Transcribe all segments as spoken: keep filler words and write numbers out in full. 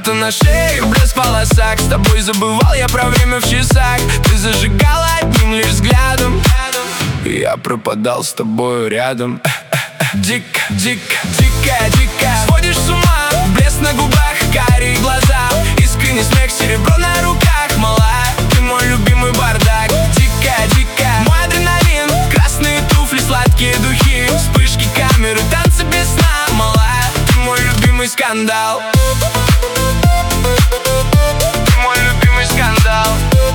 Золото на шее, блеск в волосах. С тобой забывал я про время в часах. Ты зажигала одним лишь взглядом. Я пропадал с тобою рядом. Дико, дико, дико, дико сводишь с ума. Блеск на губах, карие глаза, искренний смех, серебро на руках. Малая, ты мой любимый бардак. Дико, дико, мой адреналин, красные туфли, сладкие духи, вспышки камеры, танцы без сна. Малая, ты мой любимый скандал. Ты мой любимый скандал.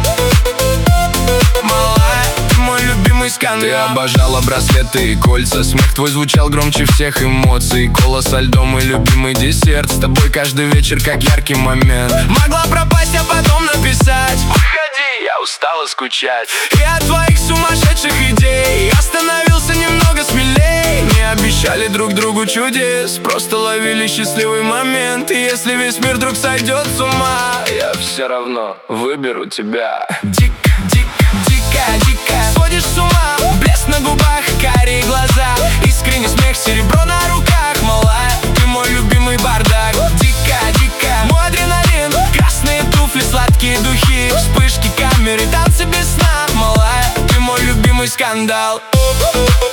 Малая, ты мой любимый скандал. Ты обожала браслеты и кольца. Смех твой звучал громче всех эмоций. Кола со льдом и любимый десерт. С тобой каждый вечер как яркий момент. Могла пропасть, а потом написать: уходи, я устала скучать. И от твоих сумасшедших идей остановился немного смелей. Не обещали друг другу чудес, просто ловили счастливый момент. И если весь мир вдруг сойдет с ума, я все равно выберу тебя. Дико, дико, дико, дико сводишь с ума. Блеск на губах, карие глаза, искренний смех, серебро на руках. Малая, ты мой любимый бардак. Дико, дико, мой адреналин, красные туфли, сладкие духи, вспышки камеры, танцы без сна. Малая, ты мой любимый скандал.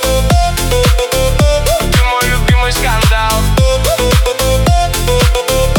Ты мой любимый скандал.